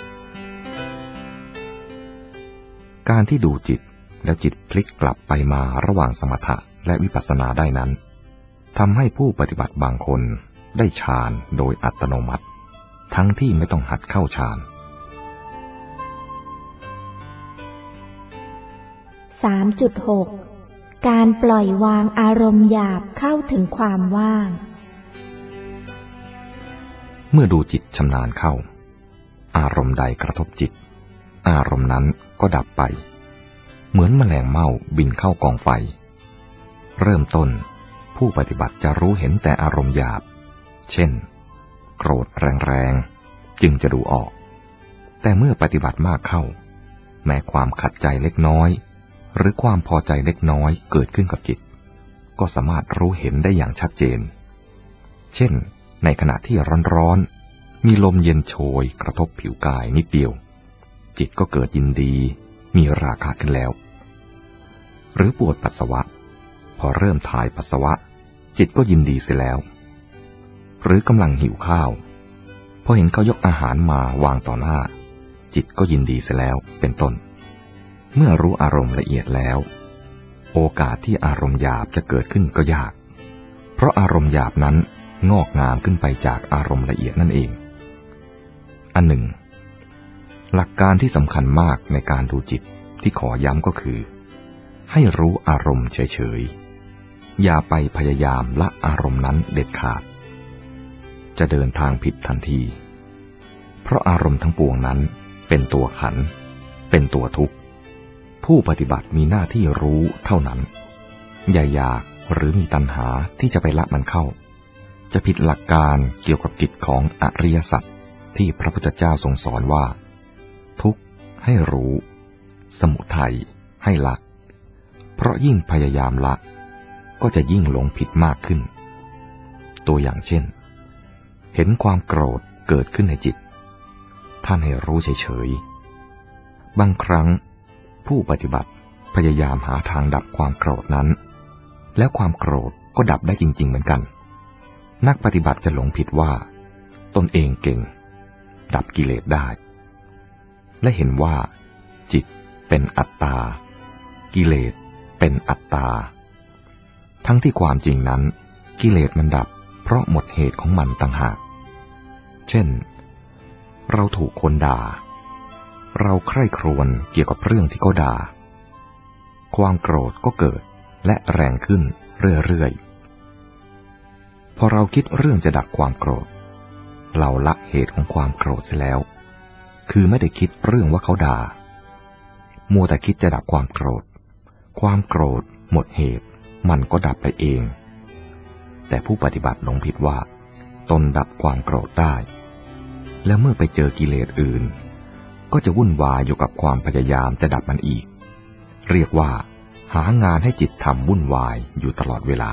การที่ดูจิตแล้วจิตพลิกกลับไปมาระหว่างสมถะและวิปัสสนาได้นั้นทำให้ผู้ปฏิบัติบางคนได้ฌานโดยอัตโนมัติทั้งที่ไม่ต้องหัดเข้าฌาน 3.6 การปล่อยวางอารมณ์หยาบเข้าถึงความว่างเมื่อดูจิตชำนาญเข้าอารมณ์ใดกระทบจิตอารมณ์นั้นก็ดับไปเหมือนแมลงเม่าบินเข้ากองไฟเริ่มต้นผู้ปฏิบัติจะรู้เห็นแต่อารมณ์หยาบเช่นโกรธแรงๆจึงจะดูออกแต่เมื่อปฏิบัติมากเข้าแม้ความขัดใจเล็กน้อยหรือความพอใจเล็กน้อยเกิดขึ้นกับจิตก็สามารถรู้เห็นได้อย่างชัดเจนเช่นในขณะที่ร้อนๆมีลมเย็นโชยกระทบผิวกายนิดเดียวจิตก็เกิดยินดีมีราคะขึ้นแล้วหรือปวดปัสสาวะพอเริ่มถ่ายปัสสาวะจิตก็ยินดีเสียแล้วหรือกำลังหิวข้าวพอเห็นเขายกอาหารมาวางต่อหน้าจิตก็ยินดีเสียแล้วเป็นต้นเมื่อรู้อารมณ์ละเอียดแล้วโอกาสที่อารมณ์หยาบจะเกิดขึ้นก็ยากเพราะอารมณ์หยาบนั้นงอกงามขึ้นไปจากอารมณ์ละเอียดนั่นเองอันหนึ่งหลักการที่สำคัญมากในการดูจิตที่ขอย้ำก็คือให้รู้อารมณ์เฉยๆอย่าไปพยายามละอารมณ์นั้นเด็ดขาดจะเดินทางผิดทันทีเพราะอารมณ์ทั้งปวงนั้นเป็นตัวขันธ์เป็นตัวทุกข์ผู้ปฏิบัติมีหน้าที่รู้เท่านั้นอย่าอยากหรือมีตัณหาที่จะไปละมันเข้าจะผิดหลักการเกี่ยวกับกิจของอริยสัจที่พระพุทธเจ้าทรงสอนว่าทุกข์ให้รู้สมุทัยให้ละเพราะยิ่งพยายามละก็จะยิ่งหลงผิดมากขึ้นตัวอย่างเช่นเห็นความโกรธเกิดขึ้นในจิตท่านให้รู้เฉยๆบางครั้งผู้ปฏิบัติพยายามหาทางดับความโกรธนั้นแล้วความโกรธก็ดับได้จริงๆเหมือนกันนักปฏิบัติจะหลงผิดว่าตนเองเก่งดับกิเลสได้และเห็นว่าจิตเป็นอัตตากิเลสเป็นอัตตาทั้งที่ความจริงนั้นกิเลสมันดับเพราะหมดเหตุของมันต่างหากเช่นเราถูกคนด่าเราใคร่ครวญเกี่ยวกับเรื่องที่เขาด่าความโกรธก็เกิดและแรงขึ้นเรื่อยๆพอเราคิดเรื่องจะดับความโกรธเราละเหตุของความโกรธเสียแล้วคือไม่ได้คิดเรื่องว่าเขาด่ามัวแต่คิดจะดับความโกรธความโกรธหมดเหตุมันก็ดับไปเองแต่ผู้ปฏิบัติหลงผิดว่าตนดับความโกรธได้แล้วเมื่อไปเจอกิเลสอื่นก็จะวุ่นวายอยู่กับความพยายามจะดับมันอีกเรียกว่าหางานให้จิตทำวุ่นวายอยู่ตลอดเวลา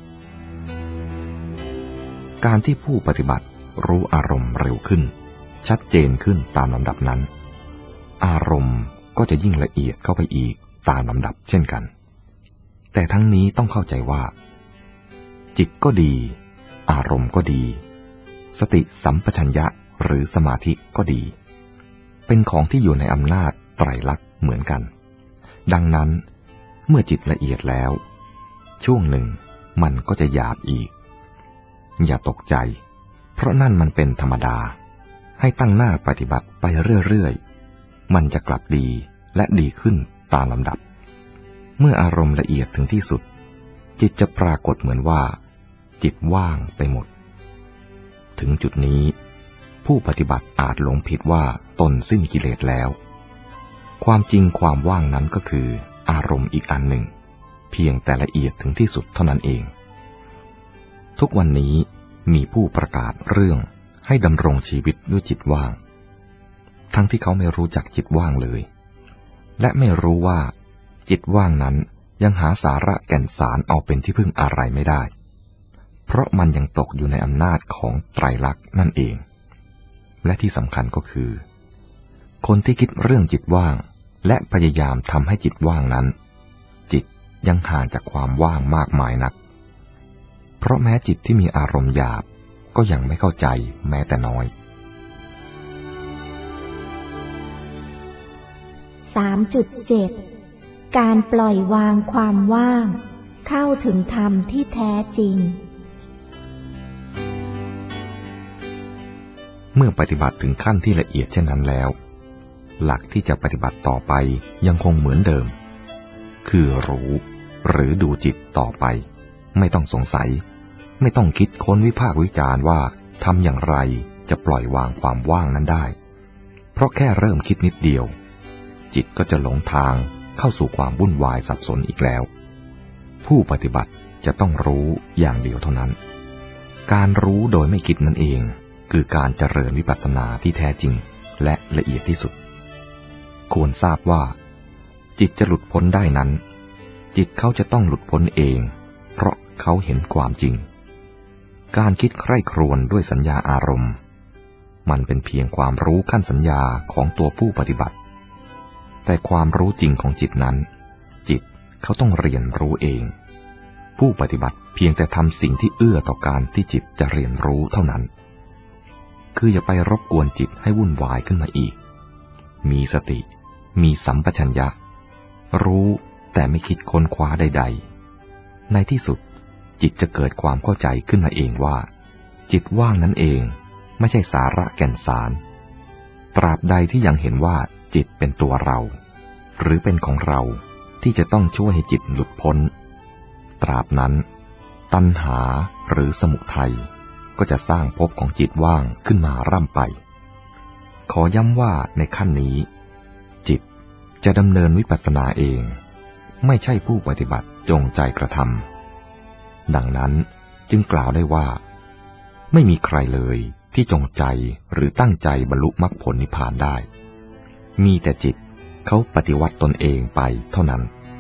การที่ผู้ปฏิบัติรู้อารมณ์เร็วขึ้นชัดเจนขึ้นตามลำดับนั้นอารมณ์ก็จะยิ่งละเอียดเข้าไปอีกตามลำดับเช่นกันแต่ทั้งนี้ต้องเข้าใจว่าจิตก็ดีอารมณ์ก็ดีสติสัมปชัญญะหรือสมาธิก็ดีเป็นของที่อยู่ในอำนาจไตรลักษณ์เหมือนกันดังนั้นเมื่อจิตละเอียดแล้วช่วงหนึ่งมันก็จะหยาบอีกอย่าตกใจเพราะนั่นมันเป็นธรรมดาให้ตั้งหน้าปฏิบัติไปเรื่อยๆมันจะกลับดีและดีขึ้นตามลำดับเมื่ออารมณ์ละเอียดถึงที่สุดจิตจะปรากฏเหมือนว่าจิตว่างไปหมดถึงจุดนี้ผู้ปฏิบัติอาจหลงผิดว่าตนสิ้นกิเลสแล้วความจริงความว่างนั้นก็คืออารมณ์อีกอันหนึ่งเพียงแต่ละเอียดถึงที่สุดเท่านั้นเองทุกวันนี้มีผู้ประกาศเรื่องให้ดำรงชีวิตด้วยจิตว่างทั้งที่เขาไม่รู้จักจิตว่างเลยและไม่รู้ว่าจิตว่างนั้นยังหาสาระแก่นสารเอาเป็นที่พึ่งอะไรไม่ได้เพราะมันยังตกอยู่ในอำนาจของไตรลักษณ์นั่นเองและที่สำคัญก็คือคนที่คิดเรื่องจิตว่างและพยายามทำให้จิตว่างนั้นจิตยังห่างจากความว่างมากมายนักเพราะแม้จิตที่มีอารมณ์หยาบก็ยังไม่เข้าใจแม้แต่น้อย 3.7 การปล่อยวางความว่างเข้าถึงธรรมที่แท้จริงเมื่อปฏิบัติถึงขั้นที่ละเอียดเช่นนั้นแล้วหลักที่จะปฏิบัติต่อไปยังคงเหมือนเดิมคือรู้หรือดูจิตต่อไปไม่ต้องสงสัยไม่ต้องคิดค้นวิพากษ์วิจารณ์ว่าทำอย่างไรจะปล่อยวางความว่างนั้นได้เพราะแค่เริ่มคิดนิดเดียวจิตก็จะหลงทางเข้าสู่ความวุ่นวายสับสนอีกแล้วผู้ปฏิบัติจะต้องรู้อย่างเดียวเท่านั้นการรู้โดยไม่คิดนั่นเองคือการเจริญวิปัสสนาที่แท้จริงและละเอียดที่สุดควรทราบว่าจิตจะหลุดพ้นได้นั้นจิตเขาจะต้องหลุดพ้นเองเพราะเขาเห็นความจริงการคิดใคร่ครวญด้วยสัญญาอารมณ์มันเป็นเพียงความรู้ขั้นสัญญาของตัวผู้ปฏิบัติแต่ความรู้จริงของจิตนั้นจิตเขาต้องเรียนรู้เองผู้ปฏิบัติเพียงแต่ทำสิ่งที่เอื้อต่อการที่จิตจะเรียนรู้เท่านั้นคืออย่าไปรบกวนจิตให้วุ่นวายขึ้นมาอีกมีสติมีสัมปชัญญะรู้แต่ไม่คิดค้นคว้าใดๆในที่สุดจิตจะเกิดความเข้าใจขึ้นมาเองว่าจิตว่างนั้นเองไม่ใช่สาระแก่นสารตราบใดที่ยังเห็นว่าจิตเป็นตัวเราหรือเป็นของเราที่จะต้องช่วยให้จิตหลุดพ้นตราบนั้นตัณหาหรือสมุทัยก็จะสร้างภพของจิตว่างขึ้นมาร่ำไปขอย้ำว่าในขั้นนี้จิตจะดำเนินวิปัสสนาเองไม่ใช่ผู้ปฏิบัติจงใจกระทำดังนั้นจึงกล่าวได้ว่าไม่มีใครเลยที่จงใจหรือตั้งใจบรรลุมรรคผลนิพพานได้มีแต่จิตเขาปฏิวัติตนเองไปเท่านั้น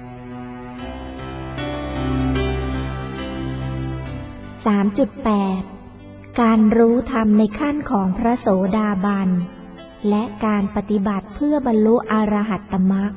3.8 การรู้ธรรมในขั้นของพระโสดาบันและการปฏิบัติเพื่อบรรลุอรหัตตมรรค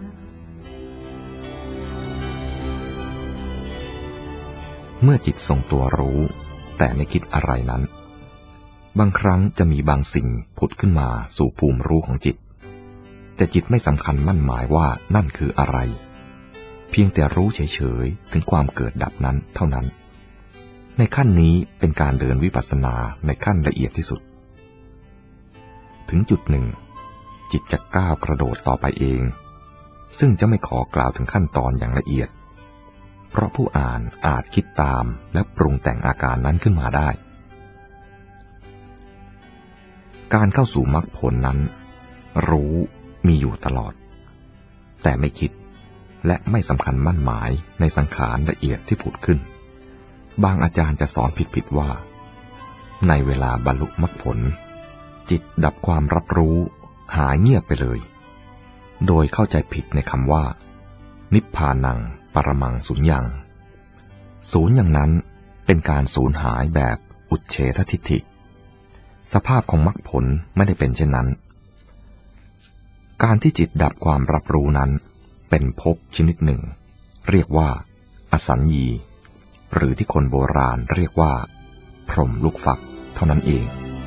เมื่อจิตทรงตัวรู้แต่ไม่คิดอะไรนั้นบางครั้งจะมีบางสิ่งผุดขึ้นมาสู่ภูมิรู้ของจิตแต่จิตไม่สำคัญมั่นหมายว่านั่นคืออะไรเพียงแต่รู้เฉยๆถึงความเกิดดับนั้นเท่านั้นในขั้นนี้เป็นการเดินวิปัสสนาในขั้นละเอียดที่สุดถึงจุดหนึ่งจิตจะก้าวกระโดดต่อไปเองซึ่งจะไม่ขอกล่าวถึงขั้นตอนอย่างละเอียดเพราะผู้อ่านอาจคิดตามและปรุงแต่งอาการนั้นขึ้นมาได้การเข้าสู่มรรคผลนั้นรู้มีอยู่ตลอดแต่ไม่คิดและไม่สำคัญมั่นหมายในสังขารละเอียดที่ผุดขึ้นบางอาจารย์จะสอนผิดๆว่าในเวลาบรรลุมรรคผลจิตดับความรับรู้หายเงียบไปเลยโดยเข้าใจผิดในคำว่านิพพานังปรมังสุญญังศูนย์อย่างนั้นเป็นการสูญหายแบบอุเฉททิฏฐิสภาพของมรรคผลไม่ได้เป็นเช่นนั้นการที่จิตดับความรับรู้นั้นเป็นภพชนิดหนึ่งเรียกว่าอสัญญีหรือที่คนโบราณเรียกว่าพรหมลูกฟักเท่านั้นเอง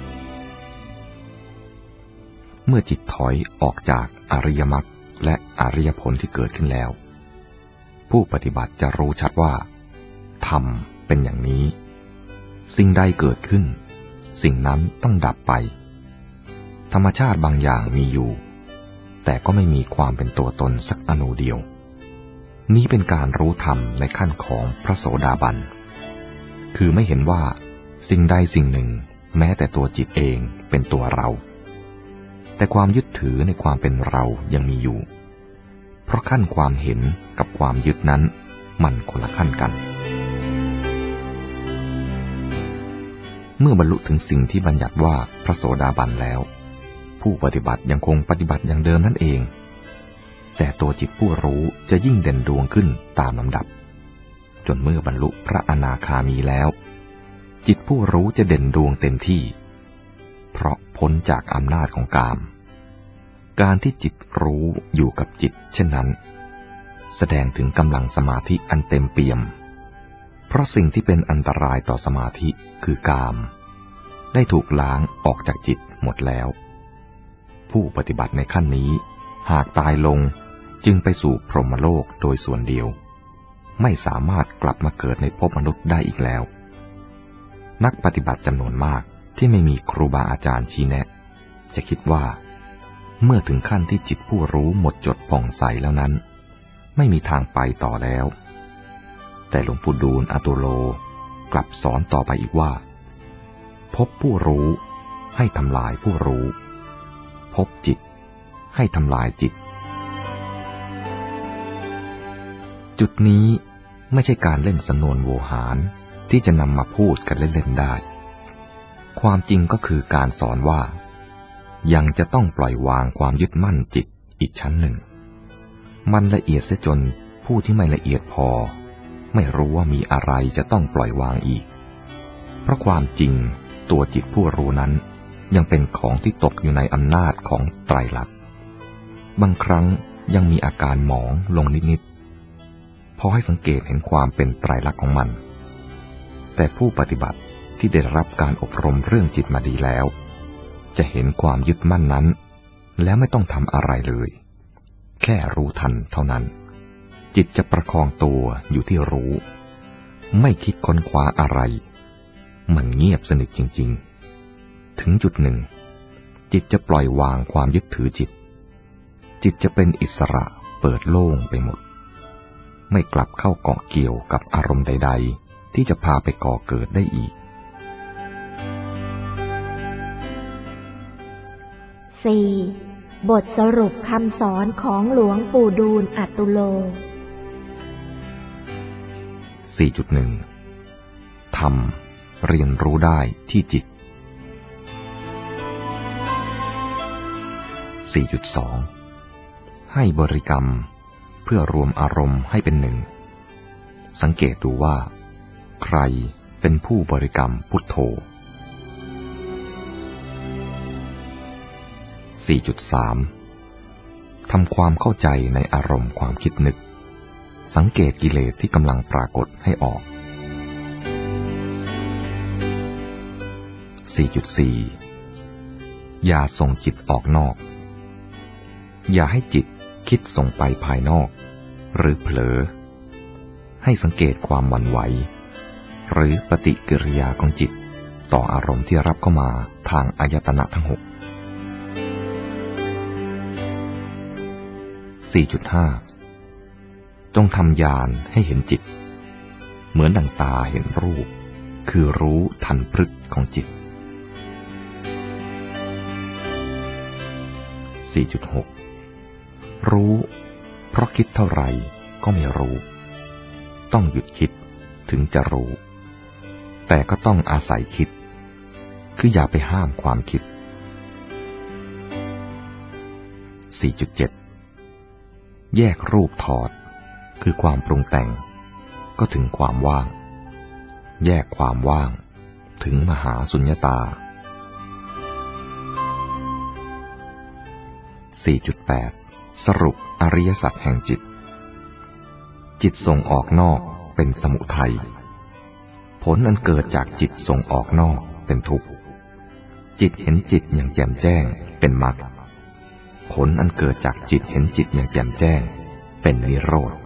เมื่อจิตถอยออกจากอริยมรรคและอริยผลที่เกิดขึ้นแล้วผู้ปฏิบัติจะรู้ชัดว่าธรรมเป็นอย่างนี้สิ่งใดเกิดขึ้นสิ่งนั้นต้องดับไปธรรมชาติบางอย่างมีอยู่แต่ก็ไม่มีความเป็นตัวตนสักอนูเดียวนี้เป็นการรู้ธรรมในขั้นของพระโสดาบันคือไม่เห็นว่าสิ่งใดสิ่งหนึ่งแม้แต่ตัวจิตเองเป็นตัวเราแต่ความยึดถือในความเป็นเรายังมีอยู่เพราะขั้นความเห็นกับความยึดนั้นมันคนละขั้นกันเมื่อบรรลุถึงสิ่งที่บัญญัติว่าพระโสดาบันแล้วผู้ปฏิบัติยังคงปฏิบัติอย่างเดิมนั่นเองแต่ตัวจิตผู้รู้จะยิ่งเด่นดวงขึ้นตามลำดับจนเมื่อบรรลุพระอนาคามีแล้วจิตผู้รู้จะเด่นดวงเต็มที่เพราะพ้นจากอำนาจของกามการที่จิตรู้อยู่กับจิตเช่นนั้นแสดงถึงกำลังสมาธิอันเต็มเปี่ยมเพราะสิ่งที่เป็นอันตรายต่อสมาธิคือกามได้ถูกล้างออกจากจิตหมดแล้วผู้ปฏิบัติในขั้นนี้หากตายลงจึงไปสู่พรหมโลกโดยส่วนเดียวไม่สามารถกลับมาเกิดในภพมนุษย์ได้อีกแล้วนักปฏิบัติจำนวนมากที่ไม่มีครูบาอาจารย์ชี้แนะจะคิดว่าเมื่อถึงขั้นที่จิตผู้รู้หมดจดผ่องใสแล้วนั้นไม่มีทางไปต่อแล้วแต่หลวงปู่ดูลย์อตุโลกลับสอนต่อไปอีกว่าพบผู้รู้ให้ทำลายผู้รู้พบจิตให้ทำลายจิตจุดนี้ไม่ใช่การเล่นสำนวนโวหารที่จะนำมาพูดกันเล่นๆได้ความจริงก็คือการสอนว่ายังจะต้องปล่อยวางความยึดมั่นจิตอีกชั้นหนึ่งมันละเอียดเสียจนผู้ที่ไม่ละเอียดพอไม่รู้ว่ามีอะไรจะต้องปล่อยวางอีกเพราะความจริงตัวจิตผู้รู้นั้นยังเป็นของที่ตกอยู่ในอำนาจของไตรลักษณ์บางครั้งยังมีอาการหมองลงนิดๆพอให้สังเกตเห็นความเป็นไตรลักษณ์ของมันแต่ผู้ปฏิบัติที่ได้รับการอบรมเรื่องจิตมาดีแล้วจะเห็นความยึดมั่นนั้นแล้วไม่ต้องทำอะไรเลยแค่รู้ทันเท่านั้นจิตจะประคองตัวอยู่ที่รู้ไม่คิดค้นคว้าอะไรมันเงียบสนิทจริงๆถึงจุดหนึ่งจิตจะปล่อยวางความยึดถือจิตจะเป็นอิสระเปิดโล่งไปหมดไม่กลับเข้าเกาะเกี่ยวกับอารมณ์ใดๆที่จะพาไปก่อเกิดได้อีก 4. บทสรุปคำสอนของหลวงปู่ดูลย์อตุโล 4.1 ธรรมเรียนรู้ได้ที่จิต 4.2 ให้บริกรรมเพื่อรวมอารมณ์ให้เป็นหนึ่งสังเกตดูว่าใครเป็นผู้บริกรรมพุทโธ 4.3 ทำความเข้าใจในอารมณ์ความคิดนึกสังเกตกิเลสที่กำลังปรากฏให้ออก 4.4 อย่าส่งจิตออกนอกอย่าให้จิตคิดส่งไปภายนอกหรือเผลอให้สังเกตความหวั่นไหวหรือปฏิกิริยาของจิตต่ออารมณ์ที่รับเข้ามาทางอายตนะทั้ง 6 4.5 จงทำญาณให้เห็นจิตเหมือนดั่งตาเห็นรูปคือรู้ทันพฤติของจิต 4.6 รู้เพราะคิดเท่าไหร่ก็ไม่รู้ต้องหยุดคิดถึงจะรู้แต่ก็ต้องอาศัยคิดคืออย่าไปห้ามความคิด 4.7 แยกรูปถอดคือความปรุงแต่งก็ถึงความว่างแยกความว่างถึงมหาสุญญตา 4.8 สรุปอริยสัจแห่งจิตจิตส่งออกนอกเป็นสมุทัยผลอันเกิดจากจิตส่งออกนอกเป็นทุกข์จิตเห็นจิตอย่างแจ่มแจ้งเป็นมรรคผลอันเกิดจากจิตเห็นจิตอย่างแจ่มแจ้งเป็นนิโรธ